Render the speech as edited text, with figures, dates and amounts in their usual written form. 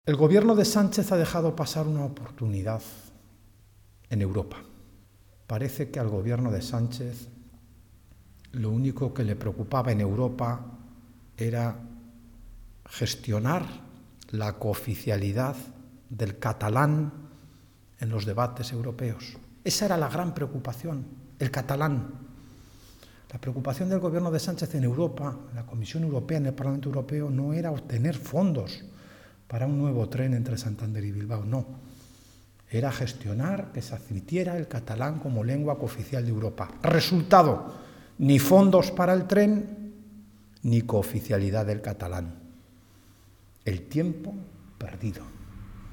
El gobierno de Sánchez ha dejado pasar una oportunidad en Europa. Parece que al gobierno de Sánchez lo único que le preocupaba en Europa era gestionar la cooficialidad del catalán en los debates europeos. Esa era la gran preocupación, el catalán. La preocupación del gobierno de Sánchez en Europa, en la Comisión Europea, en el Parlamento Europeo, no era obtener fondos para un nuevo tren entre Santander y Bilbao, no. Era gestionar que se admitiera el catalán como lengua cooficial de Europa. Resultado, ni fondos para el tren, ni cooficialidad del catalán. El tiempo perdido.